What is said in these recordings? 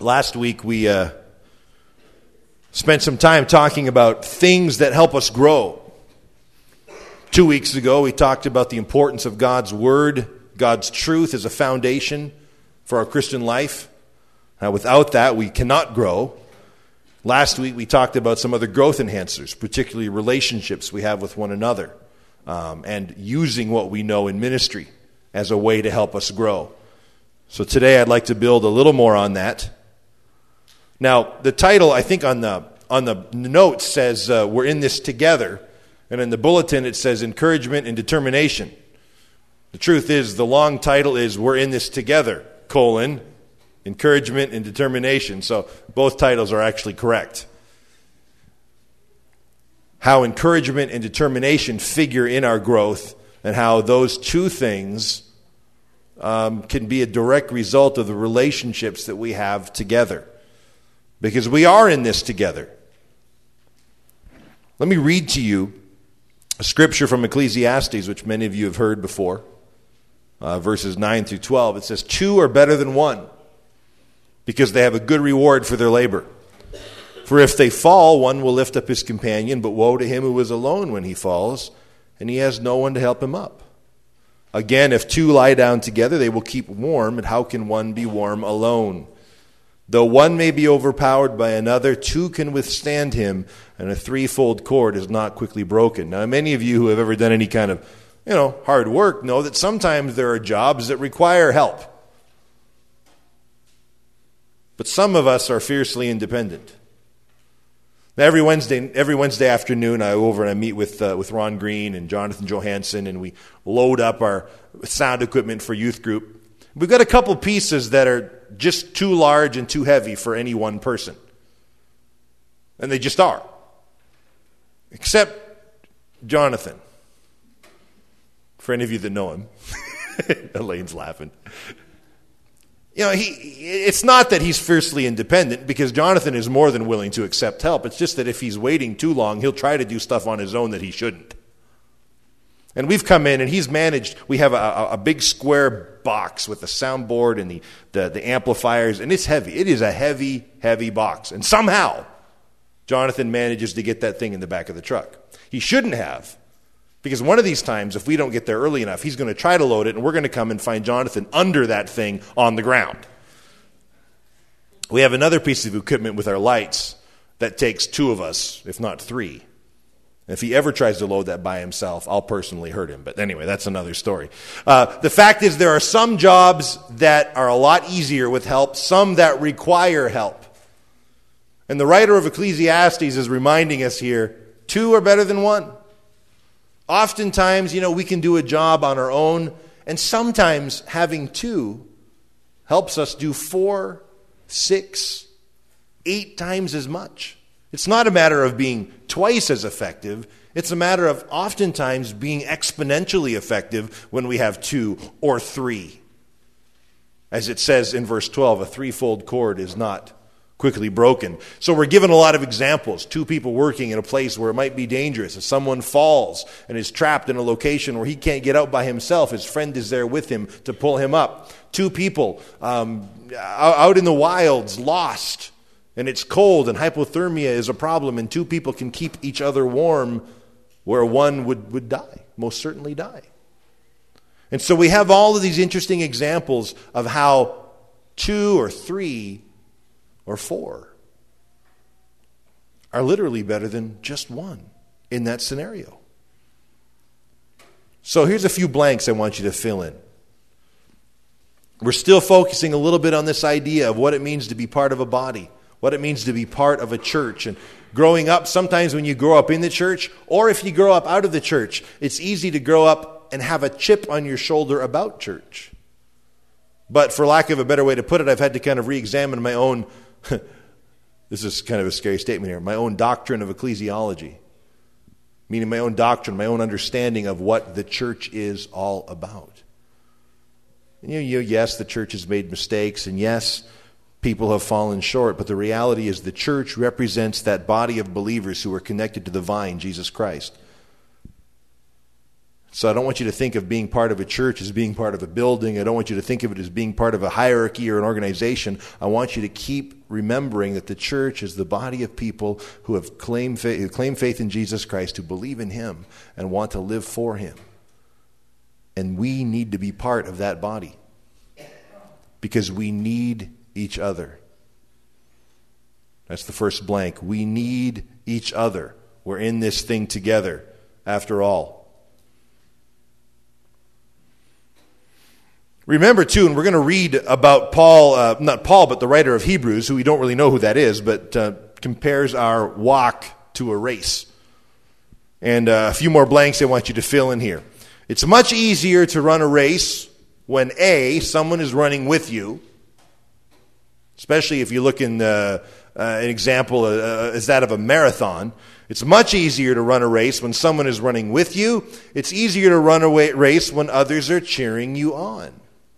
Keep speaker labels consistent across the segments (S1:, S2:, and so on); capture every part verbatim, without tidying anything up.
S1: Last week we uh, spent some time talking about things that help us grow. Two weeks ago we talked about the importance of God's Word, God's truth as a foundation for our Christian life. Now, without that we cannot grow. Last week we talked about some other growth enhancers, particularly relationships we have with one another, um, and using what we know in ministry as a way to help us grow. So today I'd like to build a little more on that. Now, the title, I think, on the on the notes says uh, we're in this together, and in the bulletin it says encouragement and determination. The truth is, the long title is we're in this together, colon, encouragement and determination. So both titles are actually correct. How encouragement and determination figure in our growth, and how those two things um, can be a direct result of the relationships that we have together. Because we are in this together. Let me read to you a scripture from Ecclesiastes, which many of you have heard before. Uh, verses nine through twelve. It says, two are better than one, because they have a good reward for their labor. For if they fall, one will lift up his companion, but woe to him who is alone when he falls, and he has no one to help him up. Again, if two lie down together, they will keep warm, and how can one be warm alone? Though one may be overpowered by another, two can withstand him, and a threefold cord is not quickly broken. Now, many of you who have ever done any kind of, you know, hard work know that sometimes there are jobs that require help. But some of us are fiercely independent. Now, every Wednesday, every Wednesday afternoon, I go over and I meet with uh, with Ron Green and Jonathan Johansson, and we load up our sound equipment for youth group. We've got a couple pieces that are just too large and too heavy for any one person. And they just are. Except Jonathan. For any of you that know him. Elaine's laughing. You know, he it's not that he's fiercely independent, because Jonathan is more than willing to accept help. It's just that if he's waiting too long, he'll try to do stuff on his own that he shouldn't. And we've come in and he's managed, we have a, a big square box with the soundboard and the, the, the amplifiers, and it's heavy. It is a heavy, heavy box. And somehow, Jonathan manages to get that thing in the back of the truck. He shouldn't have, because one of these times, if we don't get there early enough, he's going to try to load it, and we're going to come and find Jonathan under that thing on the ground. We have another piece of equipment with our lights that takes two of us, if not three. If he ever tries to load that by himself, I'll personally hurt him. But anyway, that's another story. Uh, the fact is, there are some jobs that are a lot easier with help, some that require help. And the writer of Ecclesiastes is reminding us here, two are better than one. Oftentimes, you know, we can do a job on our own, and sometimes having two helps us do four, six, eight times as much. It's not a matter of being twice as effective. It's a matter of oftentimes being exponentially effective when we have two or three. As it says in verse twelve, a threefold cord is not quickly broken. So we're given a lot of examples. Two people working in a place where it might be dangerous. If someone falls and is trapped in a location where he can't get out by himself, his friend is there with him to pull him up. Two people um, out in the wilds, lost, and it's cold, and hypothermia is a problem, and two people can keep each other warm where one would, would die, most certainly die. And so we have all of these interesting examples of how two or three or four are literally better than just one in that scenario. So here's a few blanks I want you to fill in. We're still focusing a little bit on this idea of what it means to be part of a body, what it means to be part of a church. And growing up, sometimes when you grow up in the church, or if you grow up out of the church, it's easy to grow up and have a chip on your shoulder about church. But for lack of a better way to put it, I've had to kind of re-examine my own, this is kind of a scary statement here, my own doctrine of ecclesiology. Meaning my own doctrine, my own understanding of what the church is all about. And you know, yes, the church has made mistakes, and yes, people have fallen short, but the reality is the church represents that body of believers who are connected to the vine, Jesus Christ. So I don't want you to think of being part of a church as being part of a building. I don't want you to think of it as being part of a hierarchy or an organization. I want you to keep remembering that the church is the body of people who have claimed faith, who claim faith in Jesus Christ, who believe in him and want to live for him. And we need to be part of that body because we need each other. That's the first blank. We need each other. We're in this thing together, after all. Remember, too, and we're going to read about Paul, uh, not Paul, but the writer of Hebrews, who we don't really know who that is, but uh, compares our walk to a race. And uh, a few more blanks I want you to fill in here. It's much easier to run a race when, A, someone is running with you, especially if you look in uh, uh, an example uh, as that of a marathon. It's much easier to run a race when someone is running with you. It's easier to run a race when others are cheering you on.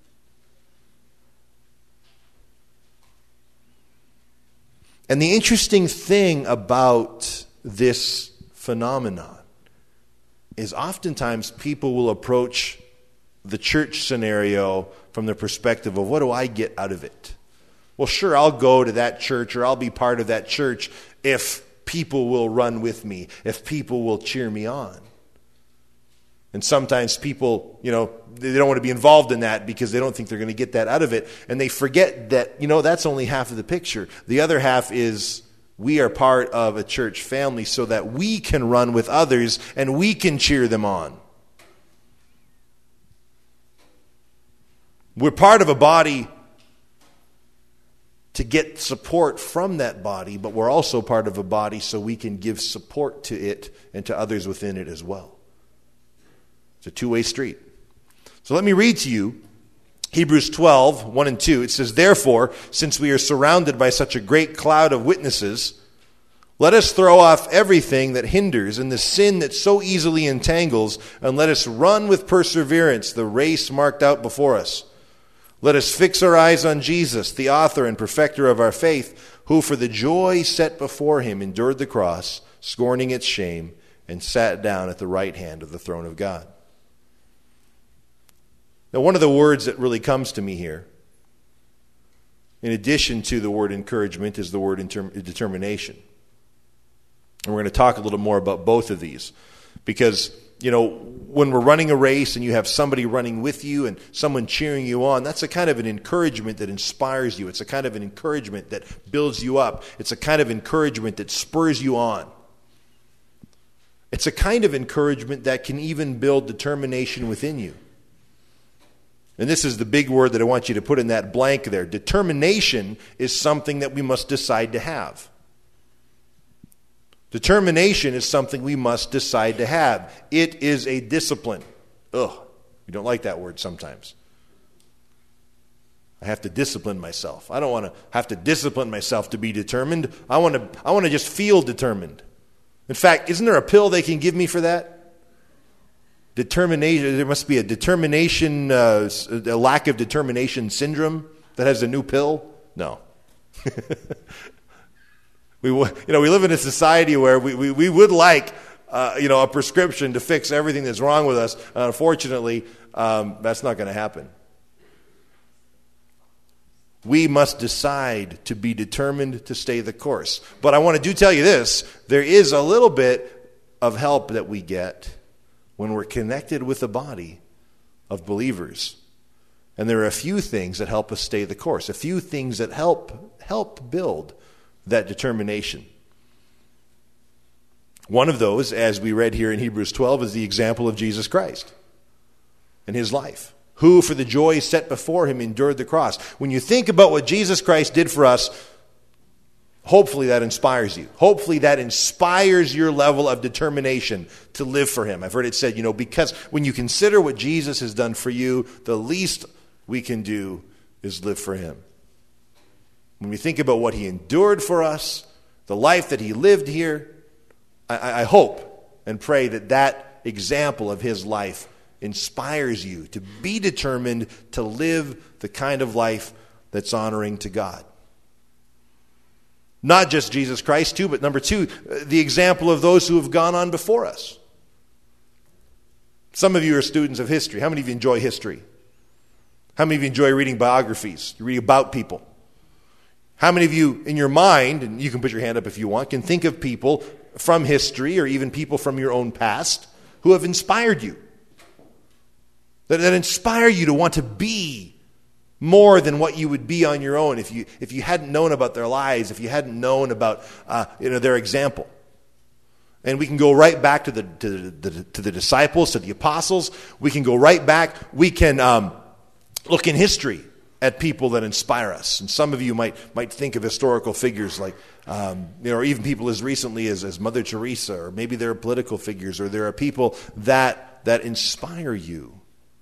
S1: And the interesting thing about this phenomenon is oftentimes people will approach the church scenario from the perspective of, what do I get out of it? Well, sure, I'll go to that church or I'll be part of that church if people will run with me, if people will cheer me on. And sometimes people, you know, they don't want to be involved in that because they don't think they're going to get that out of it. And they forget that, you know, that's only half of the picture. The other half is we are part of a church family so that we can run with others and we can cheer them on. We're part of a body to get support from that body, but we're also part of a body so we can give support to it and to others within it as well. It's a two-way street. So let me read to you Hebrews twelve, one and two. It says, "Therefore, since we are surrounded by such a great cloud of witnesses, let us throw off everything that hinders and the sin that so easily entangles, and let us run with perseverance the race marked out before us. Let us fix our eyes on Jesus, the author and perfecter of our faith, who for the joy set before him endured the cross, scorning its shame, and sat down at the right hand of the throne of God." Now, one of the words that really comes to me here, in addition to the word encouragement, is the word inter- determination. And we're going to talk a little more about both of these. Because, you know, when we're running a race and you have somebody running with you and someone cheering you on, that's a kind of an encouragement that inspires you. It's a kind of an encouragement that builds you up. It's a kind of encouragement that spurs you on. It's a kind of encouragement that can even build determination within you. And this is the big word that I want you to put in that blank there. Determination is something that we must decide to have. Determination is something we must decide to have. It is a discipline. Ugh, you don't like that word sometimes. I have to discipline myself. I don't want to have to discipline myself to be determined. I want to, I want to just feel determined. In fact, isn't there a pill they can give me for that? Determination. There must be a determination, uh, a lack of determination syndrome that has a new pill. No. we, you know, we live in a society where we we, we would like, uh, you know, a prescription to fix everything that's wrong with us. Uh, unfortunately, um, that's not going to happen. We must decide to be determined to stay the course. But I want to do tell you this: there is a little bit of help that we get when we're connected with a body of believers. And there are a few things that help us stay the course, a few things that help help build that determination. One of those, as we read here in Hebrews twelve, is the example of Jesus Christ and his life, who for the joy set before him endured the cross. When you think about what Jesus Christ did for us, hopefully that inspires you. Hopefully that inspires your level of determination to live for him. I've heard it said, you know, because when you consider what Jesus has done for you, the least we can do is live for him. When we think about what he endured for us, the life that he lived here, I, I hope and pray that that example of his life inspires you to be determined to live the kind of life that's honoring to God. Not just Jesus Christ, too, but number two, the example of those who have gone on before us. Some of you are students of history. How many of you enjoy history? How many of you enjoy reading biographies? You read about people. How many of you, in your mind, and you can put your hand up if you want, can think of people from history or even people from your own past who have inspired you? That, that inspire you to want to be more than what you would be on your own if you if you hadn't known about their lives, if you hadn't known about uh, you know their example. And we can go right back to the, to the to the disciples, to the apostles. We can go right back. We can um, look in history at people that inspire us. And some of you might might think of historical figures like, um, you know, or even people as recently as, as Mother Teresa, or maybe there are political figures, or there are people that that inspire you.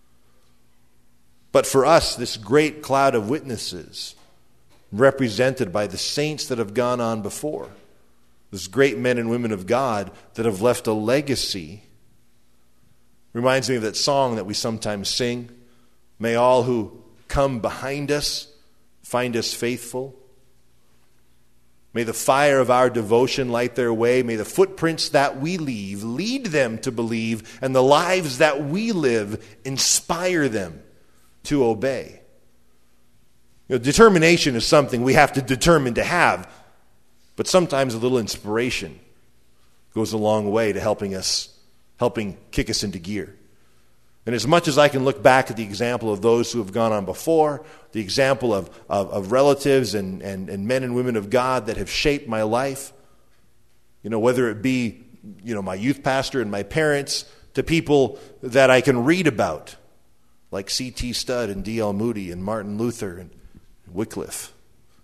S1: But for us, this great cloud of witnesses, represented by the saints that have gone on before, these great men and women of God that have left a legacy, reminds me of that song that we sometimes sing, "May all who come behind us find us faithful. May the fire of our devotion light their way. May the footprints that we leave lead them to believe, and the lives that we live inspire them to obey." You know, determination is something we have to determine to have, but sometimes a little inspiration goes a long way to helping us, helping kick us into gear. And as much as I can look back at the example of those who have gone on before, the example of, of, of relatives and, and, and men and women of God that have shaped my life, you know, whether it be, you know, my youth pastor and my parents, to people that I can read about, like C T Studd and D L Moody and Martin Luther and Wycliffe.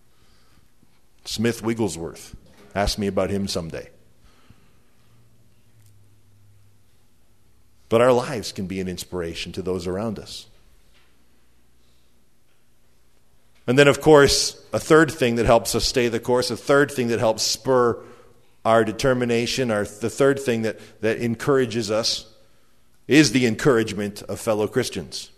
S1: Smith Wigglesworth. Ask me about him someday. But our lives can be an inspiration to those around us. And then, of course, a third thing that helps us stay the course, a third thing that helps spur our determination, our, the third thing that, that encourages us is the encouragement of fellow Christians.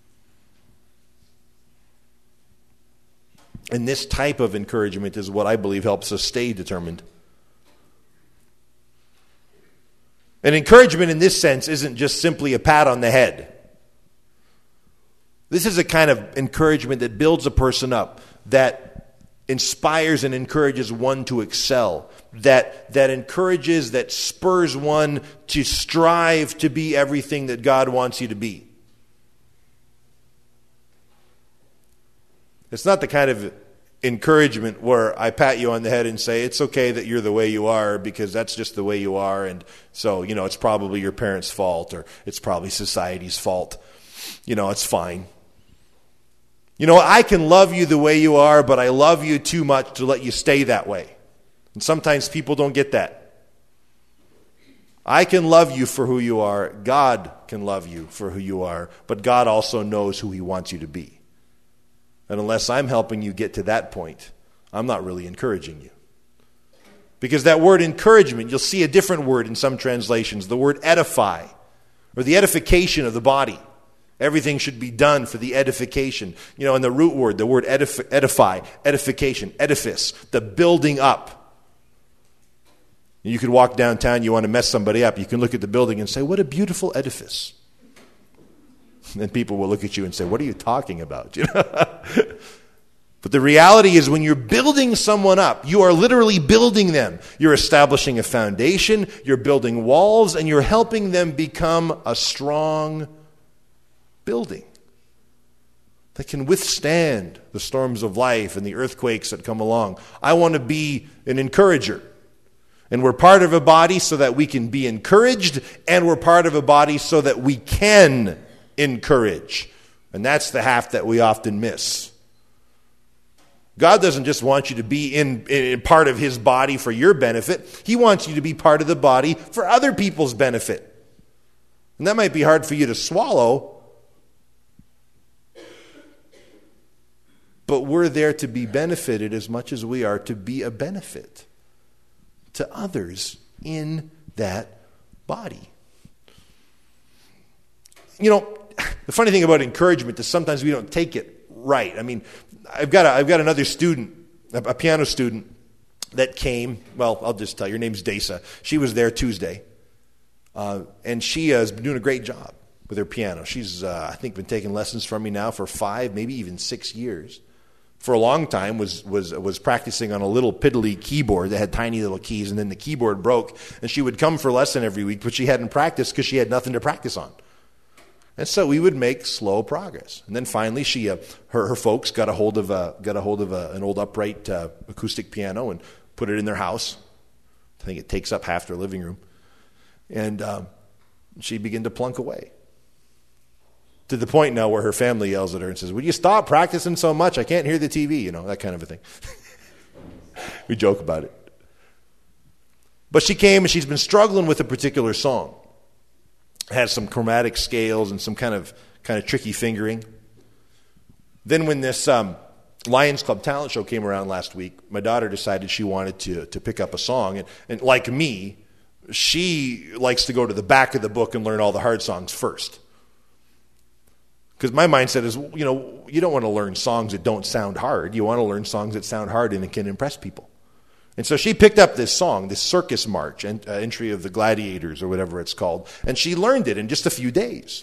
S1: And this type of encouragement is what I believe helps us stay determined. And encouragement in this sense isn't just simply a pat on the head. This is a kind of encouragement that builds a person up, that inspires and encourages one to excel, that, that encourages, that spurs one to strive to be everything that God wants you to be. It's not the kind of encouragement where I pat you on the head and say, it's okay that you're the way you are because that's just the way you are, and so, you know, it's probably your parents' fault or it's probably society's fault. You know, it's fine. You know, I can love you the way you are, but I love you too much to let you stay that way. And sometimes people don't get that. I can love you for who you are. God can love you for who you are, but God also knows who He wants you to be. And unless I'm helping you get to that point, I'm not really encouraging you. Because that word encouragement, you'll see a different word in some translations, the word edify, or the edification of the body. Everything should be done for the edification. You know, in the root word, the word edif- edify, edification, edifice, the building up. You could walk downtown, you want to mess somebody up, you can look at the building and say, what a beautiful edifice. And then people will look at you and say, what are you talking about? You know? But the reality is when you're building someone up, you are literally building them. You're establishing a foundation, you're building walls, and you're helping them become a strong building that can withstand the storms of life and the earthquakes that come along. I want to be an encourager. And we're part of a body so that we can be encouraged, and we're part of a body so that we can encourage. And that's the half that we often miss. God doesn't just want you to be in, in part of His body for your benefit. He wants you to be part of the body for other people's benefit. And that might be hard for you to swallow, but we're there to be benefited as much as we are to be a benefit to others in that body. You know, the funny thing about encouragement is sometimes we don't take it right. I mean, I've got a, I've got another student, a, a piano student that came. Well, I'll just tell you, her name's Desa. She was there Tuesday, uh, and she uh, has been doing a great job. with her piano. She's, uh, I think, been taking lessons from me now for five, maybe even six years. For a long time, was was was practicing on a little piddly keyboard that had tiny little keys, and then the keyboard broke, and she would come for lesson every week, but she hadn't practiced because she had nothing to practice on. And so we would make slow progress. And then finally, she, uh, her, her folks got a hold of a, got a hold of a, an old upright uh, acoustic piano and put it in their house. I think it takes up half their living room. And um, she began to plunk away. To the point now where her family yells at her and says, "Would you stop practicing so much? I can't hear the T V," you know, that kind of a thing. We joke about it. But she came and she's been struggling with a particular song. It has some chromatic scales and some kind of kind of tricky fingering. Then when this um, Lions Club talent show came around last week, my daughter decided she wanted to, to pick up a song. And, and like me, she likes to go to the back of the book and learn all the hard songs first. Because my mindset is, you know, you don't want to learn songs that don't sound hard. You want to learn songs that sound hard and can impress people. And so she picked up this song, this Circus March, uh, Entry of the Gladiators or whatever it's called, and she learned it in just a few days.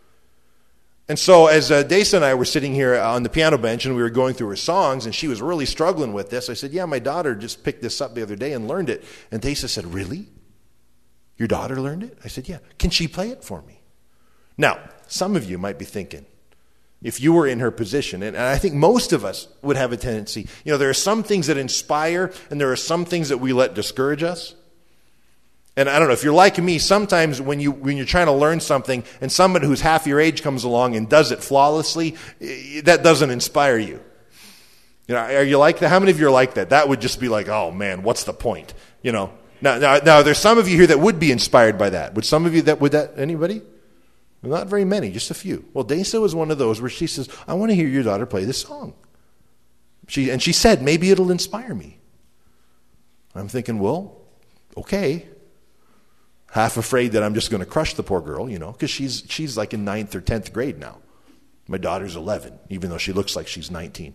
S1: And so as uh, Desa and I were sitting here on the piano bench and we were going through her songs and she was really struggling with this, I said, "Yeah, my daughter just picked this up the other day and learned it." And Desa said, "Really? Your daughter learned it?" I said, "Yeah. Can she play it for me?" Now, some of you might be thinking, if you were in her position, and I think most of us would have a tendency, you know, there are some things that inspire and there are some things that we let discourage us. And I don't know, if you're like me, sometimes when, you, when you're trying to learn something and somebody who's half your age comes along and does it flawlessly, that doesn't inspire you. You know, are you like that? How many of you are like that? That would just be like, oh man, what's the point? You know, now, now, now there's some of you here that would be inspired by that. Would some of you that, would that, anybody? Well, not very many, just a few. Well, Desa was one of those where she says, "I want to hear your daughter play this song." She And she said, "Maybe it'll inspire me." I'm thinking, well, okay. Half afraid that I'm just going to crush the poor girl, you know, because she's, she's like in ninth or tenth grade now. My daughter's eleven, even though she looks like she's nineteen.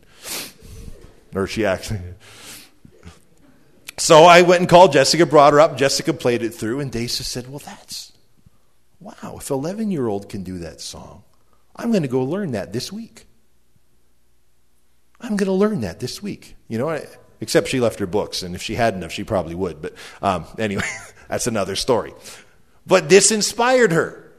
S1: Or she actually... So I went and called Jessica, brought her up. Jessica played it through, and Desa said, "Well, that's... wow, if an eleven-year-old can do that song, I'm going to go learn that this week. I'm going to learn that this week." You know, except she left her books, and if she hadn't have, she probably would. But um, anyway, that's another story. But this inspired her.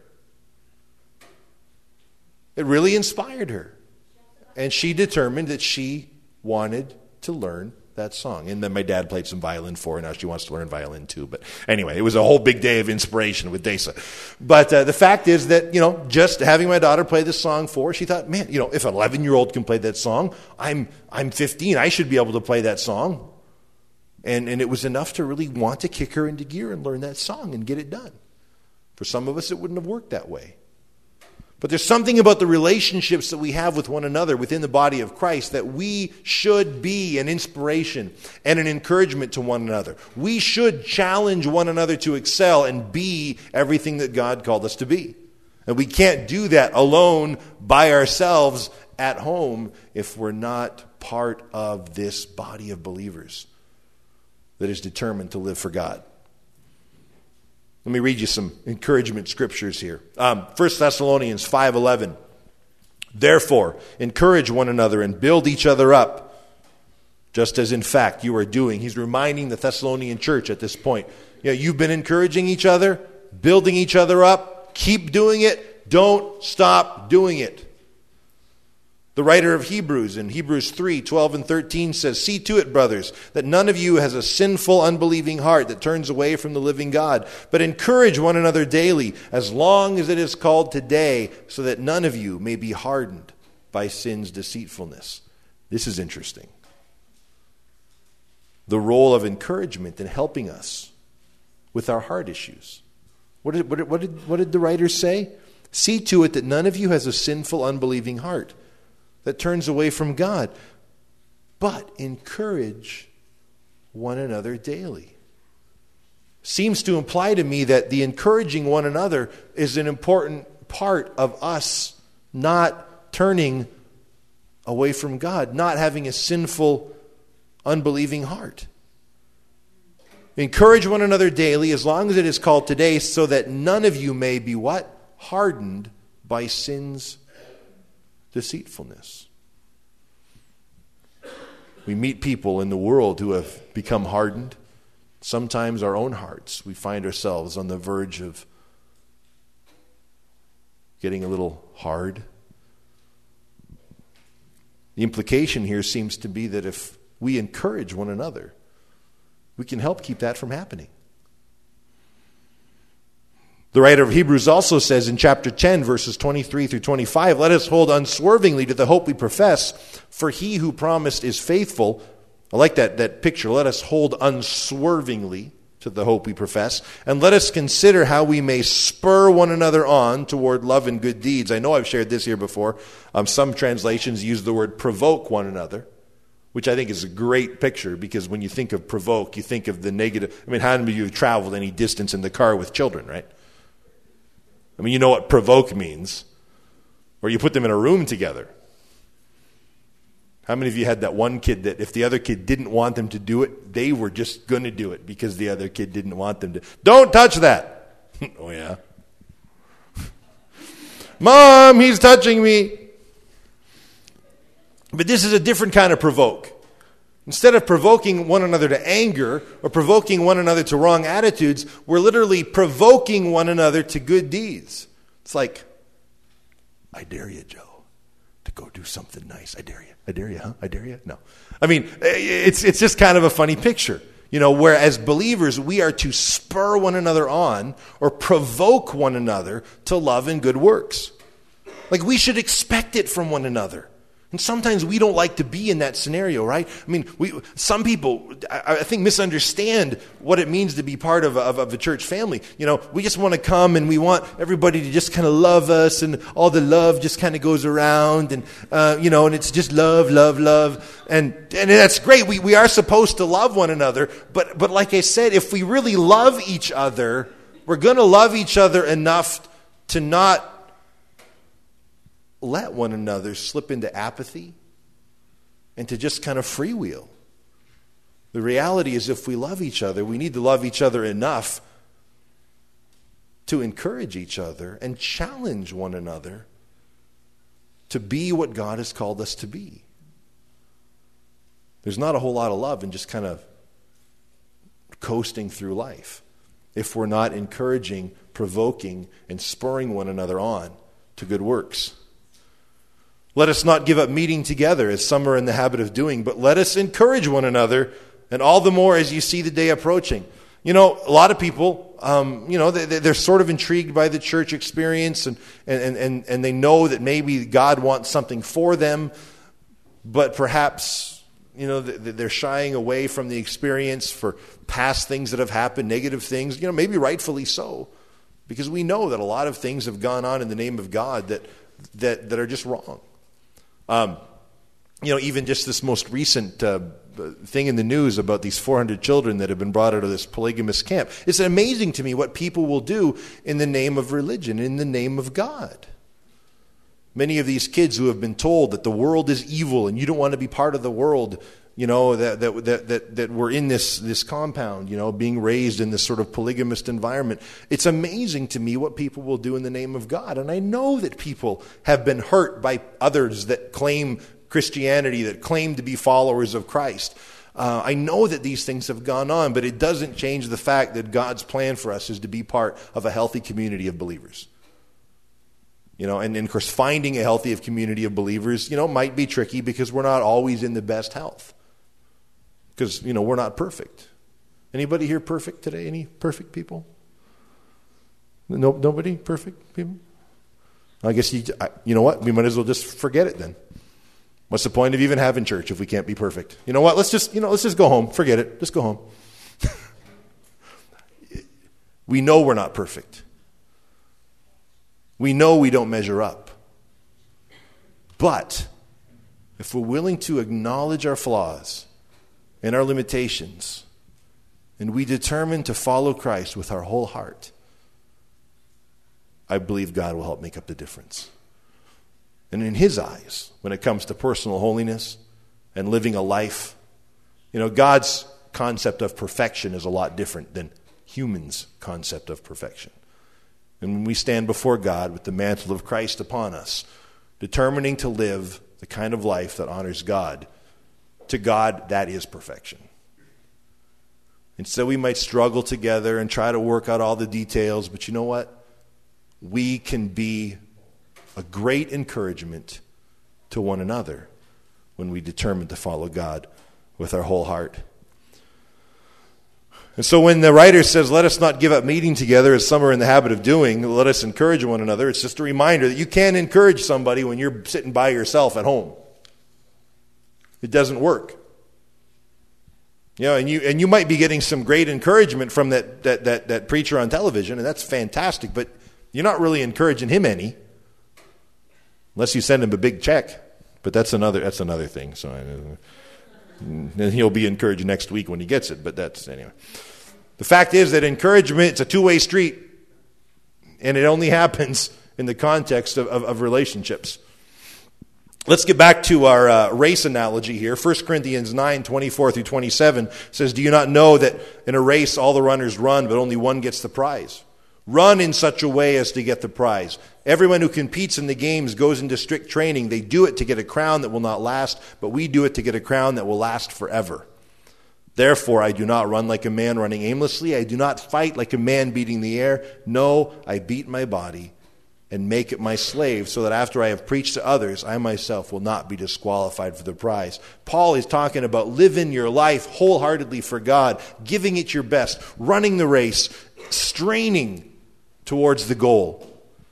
S1: It really inspired her. And she determined that she wanted to learn that song. And then my dad played some violin for her. Now she wants to learn violin too. But anyway, it was a whole big day of inspiration with Desa. But uh, the fact is that, you know, just having my daughter play this song for her, she thought, man, you know, if an eleven-year-old can play that song, I'm I'm fifteen. I should be able to play that song. And, and it was enough to really want to kick her into gear and learn that song and get it done. For some of us, it wouldn't have worked that way. But there's something about the relationships that we have with one another within the body of Christ that we should be an inspiration and an encouragement to one another. We should challenge one another to excel and be everything that God called us to be. And we can't do that alone by ourselves at home if we're not part of this body of believers that is determined to live for God. Let me read you some encouragement scriptures here. Um, First Thessalonians five eleven. "Therefore, encourage one another and build each other up, just as in fact you are doing." He's reminding the Thessalonian church at this point. You know, you've been encouraging each other, building each other up. Keep doing it. Don't stop doing it. The writer of Hebrews in Hebrews three twelve and thirteen says, "See to it, brothers, that none of you has a sinful, unbelieving heart that turns away from the living God, but encourage one another daily, as long as it is called today, so that none of you may be hardened by sin's deceitfulness." This is interesting. The role of encouragement in helping us with our heart issues. What did, what did, what did, what did the writer say? "See to it that none of you has a sinful, unbelieving heart that turns away from God, but encourage one another daily." Seems to imply to me that the encouraging one another is an important part of us not turning away from God, not having a sinful, unbelieving heart. Encourage one another daily, as long as it is called today, so that none of you may be what? Hardened by sin's deceitfulness. We meet people in the world who have become hardened. Sometimes our own hearts, we find ourselves on the verge of getting a little hard. The implication here seems to be that if we encourage one another, we can help keep that from happening. The writer of Hebrews also says in chapter ten, verses twenty-three through twenty-five, "Let us hold unswervingly to the hope we profess, for he who promised is faithful." I like that, that picture. Let us hold unswervingly to the hope we profess, and let us consider how we may spur one another on toward love and good deeds. I know I've shared this here before. Um, some translations use the word provoke one another, which I think is a great picture, because when you think of provoke, you think of the negative. I mean, how many of you have traveled any distance in the car with children, right? I mean, you know what provoke means, or you put them in a room together. How many of you had that one kid that if the other kid didn't want them to do it, they were just going to do it because the other kid didn't want them to? Don't touch that. Oh, yeah. Mom, he's touching me. But this is a different kind of provoke. Instead of provoking one another to anger or provoking one another to wrong attitudes, we're literally provoking one another to good deeds. It's like, I dare you, Joe, to go do something nice. I dare you. I dare you, huh? I dare you? No. I mean, it's it's just kind of a funny picture. You know, where as believers, we are to spur one another on or provoke one another to love and good works. Like, we should expect it from one another. And sometimes we don't like to be in that scenario, right? I mean, we some people, I, I think, misunderstand what it means to be part of a, of, of a church family. You know, we just want to come and we want everybody to just kind of love us, and all the love just kind of goes around, and uh, you know, and it's just love, love, love, and and that's great. We we are supposed to love one another, but but like I said, if we really love each other, we're going to love each other enough to not let one another slip into apathy and to just kind of freewheel. The reality is, if we love each other, we need to love each other enough to encourage each other and challenge one another to be what God has called us to be. There's not a whole lot of love in just kind of coasting through life if we're not encouraging, provoking, and spurring one another on to good works. Let us not give up meeting together, as some are in the habit of doing, but let us encourage one another, and all the more as you see the day approaching. You know, a lot of people, um, you know, they, they're sort of intrigued by the church experience, and, and, and, and they know that maybe God wants something for them, but perhaps, you know, they're shying away from the experience for past things that have happened, negative things, you know, maybe rightfully so, because we know that a lot of things have gone on in the name of God that that, that are just wrong. Um, you know, even just this most recent uh, thing in the news about these four hundred children that have been brought out of this polygamous camp. It's amazing to me what people will do in the name of religion, in the name of God. Many of these kids who have been told that the world is evil and you don't want to be part of the world, you know, that that that that, that were in this, this compound, you know, being raised in this sort of polygamist environment. It's amazing to me what people will do in the name of God. And I know that people have been hurt by others that claim Christianity, that claim to be followers of Christ. Uh, I know that these things have gone on, but it doesn't change the fact that God's plan for us is to be part of a healthy community of believers. You know, and, and of course, finding a healthy community of believers, you know, might be tricky because we're not always in the best health. Because, you know, we're not perfect. Anybody here perfect today? Any perfect people? No, nobody perfect people? I guess, you, I, you know what? We might as well just forget it then. What's the point of even having church if we can't be perfect? You know what? Let's just, you know, let's just go home. Forget it. Just go home. We know we're not perfect. We know we don't measure up. But if we're willing to acknowledge our flaws and our limitations, and we determine to follow Christ with our whole heart, I believe God will help make up the difference. And in His eyes, when it comes to personal holiness and living a life, you know, God's concept of perfection is a lot different than humans' concept of perfection. And when we stand before God with the mantle of Christ upon us, determining to live the kind of life that honors God, to God, that is perfection. And so we might struggle together and try to work out all the details, but you know what? We can be a great encouragement to one another when we determine to follow God with our whole heart. And so when the writer says, let us not give up meeting together as some are in the habit of doing, let us encourage one another, it's just a reminder that you can't encourage somebody when you're sitting by yourself at home. It doesn't work. You know, and you and you might be getting some great encouragement from that, that, that, that preacher on television, and that's fantastic, but you're not really encouraging him any, unless you send him a big check. But that's another that's another thing. So and he'll be encouraged next week when he gets it. But that's anyway. The fact is that encouragement, it's a two-way street, and it only happens in the context of, of, of relationships. Let's get back to our uh, race analogy here. First Corinthians nine, twenty-four through twenty-seven says, do you not know that in a race all the runners run, but only one gets the prize? Run in such a way as to get the prize. Everyone who competes in the games goes into strict training. They do it to get a crown that will not last, but we do it to get a crown that will last forever. Therefore, I do not run like a man running aimlessly. I do not fight like a man beating the air. No, I beat my body and make it my slave, so that after I have preached to others, I myself will not be disqualified for the prize. Paul is talking about living your life wholeheartedly for God, giving it your best, running the race, straining towards the goal.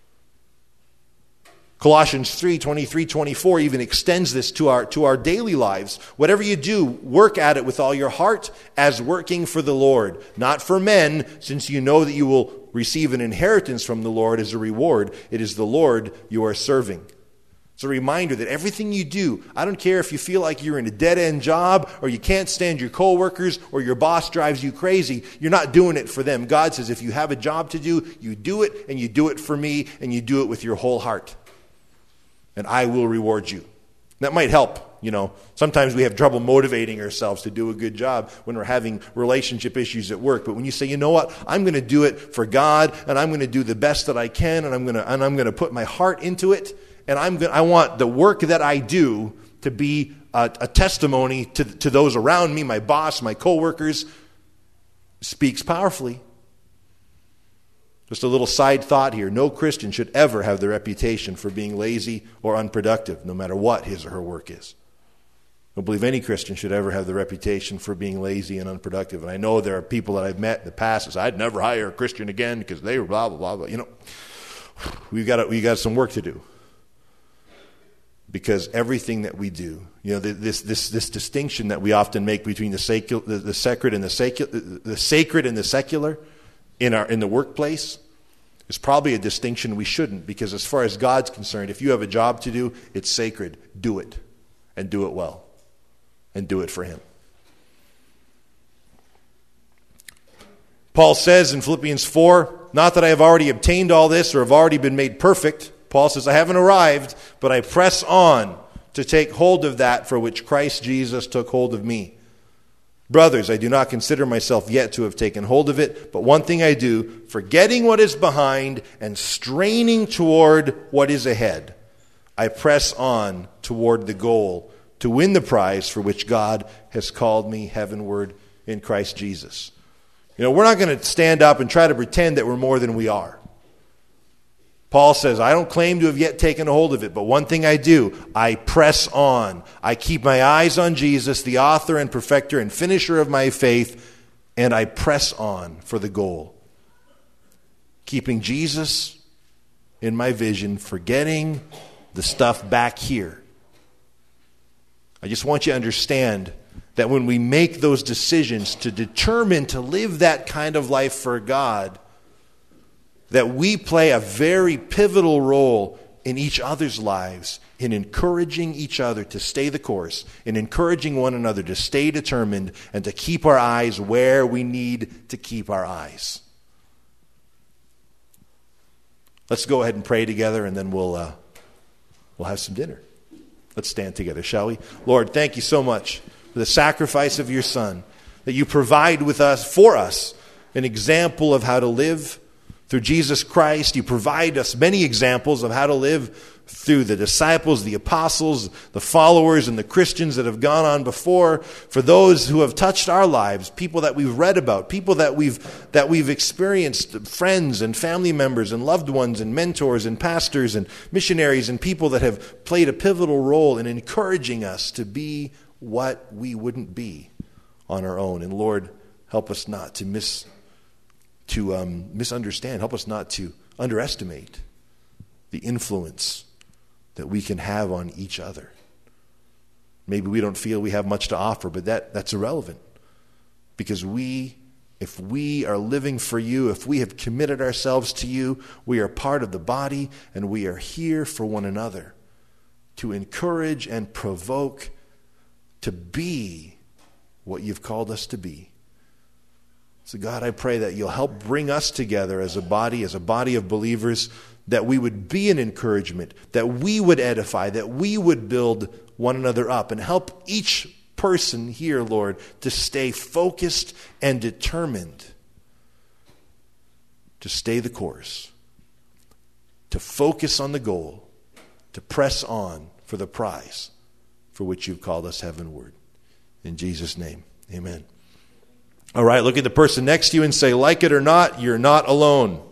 S1: Colossians three, twenty-three, twenty-four even extends this to our, to our daily lives. Whatever you do, work at it with all your heart as working for the Lord, not for men, since you know that you will receive an inheritance from the Lord as a reward. It is the Lord you are serving. It's a reminder that everything you do, I don't care if you feel like you're in a dead-end job or you can't stand your coworkers or your boss drives you crazy, you're not doing it for them. God says if you have a job to do, you do it, and you do it for me, and you do it with your whole heart. And I will reward you. That might help. You know, sometimes we have trouble motivating ourselves to do a good job when we're having relationship issues at work. But when you say, you know what, I'm going to do it for God, and I'm going to do the best that I can, and I'm going to and I'm going to put my heart into it, and I'm going I want the work that I do to be a, a testimony to to those around me, my boss, my coworkers, speaks powerfully. Just a little side thought here. No Christian should ever have the reputation for being lazy or unproductive, no matter what his or her work is. I don't believe any Christian should ever have the reputation for being lazy and unproductive. And I know there are people that I've met in the past that say, I'd never hire a Christian again because they were blah, blah, blah, blah. You know, we've got, we got some work to do. Because everything that we do, you know, this this this distinction that we often make between the secular, the, the sacred and the secular, the sacred and the secular, in our in the workplace is probably a distinction we shouldn't, because as far as God's concerned, if you have a job to do, it's sacred. Do it, and do it well, and do it for Him. Paul says in Philippians four, not that I have already obtained all this or have already been made perfect. Paul says, I haven't arrived, but I press on to take hold of that for which Christ Jesus took hold of me. Brothers, I do not consider myself yet to have taken hold of it, but one thing I do, forgetting what is behind and straining toward what is ahead, I press on toward the goal to win the prize for which God has called me heavenward in Christ Jesus. You know, we're not going to stand up and try to pretend that we're more than we are. Paul says, I don't claim to have yet taken hold of it, but one thing I do, I press on. I keep my eyes on Jesus, the author and perfecter and finisher of my faith, and I press on for the goal. Keeping Jesus in my vision, forgetting the stuff back here. I just want you to understand that when we make those decisions to determine to live that kind of life for God, that we play a very pivotal role in each other's lives, in encouraging each other to stay the course, in encouraging one another to stay determined and to keep our eyes where we need to keep our eyes. Let's go ahead and pray together, and then we'll uh, we'll have some dinner. Let's stand together, shall we? Lord, thank you so much for the sacrifice of your Son, that you provide with us, for us, an example of how to live, Through Jesus Christ, you provide us many examples of how to live through the disciples, the apostles, the followers, and the Christians that have gone on before. For those who have touched our lives, people that we've read about, people that we've that we've experienced, friends and family members and loved ones and mentors and pastors and missionaries and people that have played a pivotal role in encouraging us to be what we wouldn't be on our own. And Lord, help us not to miss to um, misunderstand. Help us not to underestimate the influence that we can have on each other. Maybe we don't feel we have much to offer, but that, that's irrelevant. Because we, if we are living for you, if we have committed ourselves to you, we are part of the body, and we are here for one another to encourage and provoke to be what you've called us to be. So God, I pray that you'll help bring us together as a body, as a body of believers, that we would be an encouragement, that we would edify, that we would build one another up, and help each person here, Lord, to stay focused and determined to stay the course, to focus on the goal, to press on for the prize for which you've called us heavenward. In Jesus' name, amen. All right, look at the person next to you and say, like it or not, you're not alone.